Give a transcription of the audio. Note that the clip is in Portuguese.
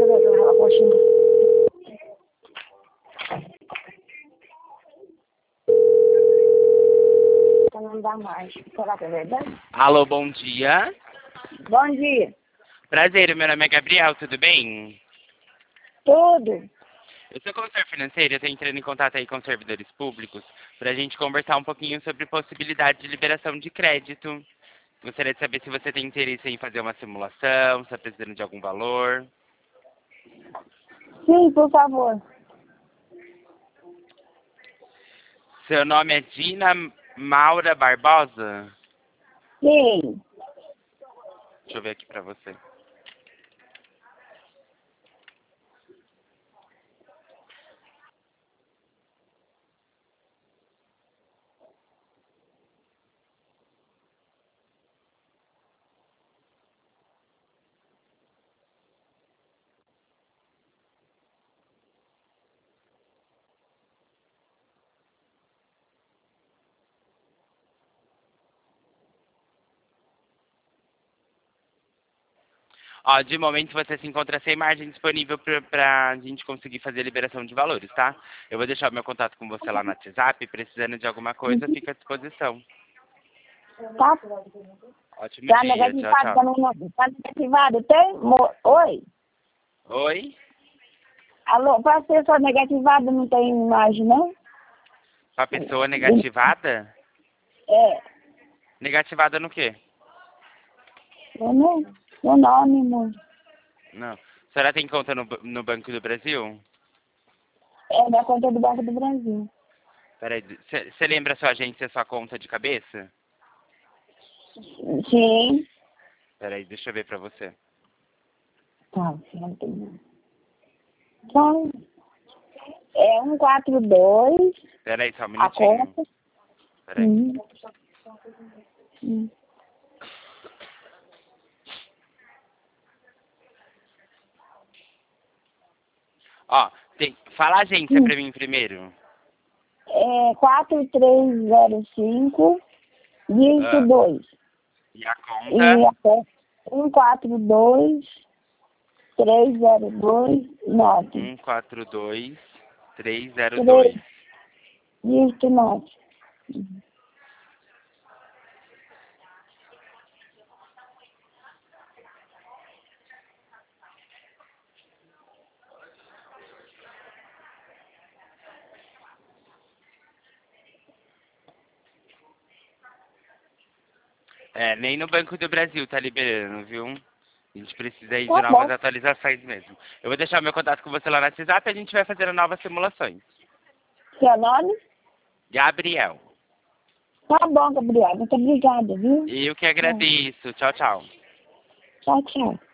Não dá mais. Será que é verdade? Alô, bom dia. Bom dia. Prazer, meu nome é Gabriel, tudo bem? Tudo. Eu sou consultor financeiro, eu estou entrando em contato aí com os servidores públicos para a gente conversar um pouquinho sobre possibilidade de liberação de crédito. Gostaria de saber se você tem interesse em fazer uma simulação, se está precisando de algum valor. Sim, por favor. Seu nome é Dina Maura Barbosa? Sim. Deixa eu ver aqui para você. Ó, de momento você se encontra sem margem disponível para a gente conseguir fazer liberação de valores, tá? Eu vou deixar o meu contato com você lá no WhatsApp, precisando de alguma coisa, fica à disposição. Tá? Ótimo Tá dia, tchau, negativado tchau. também não? Tá negativado? Tem? Oi? Oi? Alô, pra ser só negativado não tem imagem, não? Uma pessoa negativada? É. Negativada no quê? Meu nome, amor. Não. A senhora tem conta no Banco do Brasil? É da conta do Banco do Brasil. Peraí, você lembra a sua agência, sua conta de cabeça? Sim. Peraí, deixa eu ver pra você. Tá, certo. Então, é 142. Peraí, só um A minutinho. conta. Peraí. Hum. Ó, fala a agência pra mim primeiro. É 4305, dígito Ah, 2. e a E conta? até 142 302 9. 142302. Dígito 9. É, nem no Banco do Brasil tá liberando, viu? A gente precisa aí de Tá novas bom. atualizações mesmo. Eu vou deixar meu contato com você lá no WhatsApp e a gente vai fazendo novas simulações. Seu nome? Gabriel. Tá bom, Gabriel. Muito obrigada, viu? Eu que agradeço. Tchau, tchau. Tchau, tchau.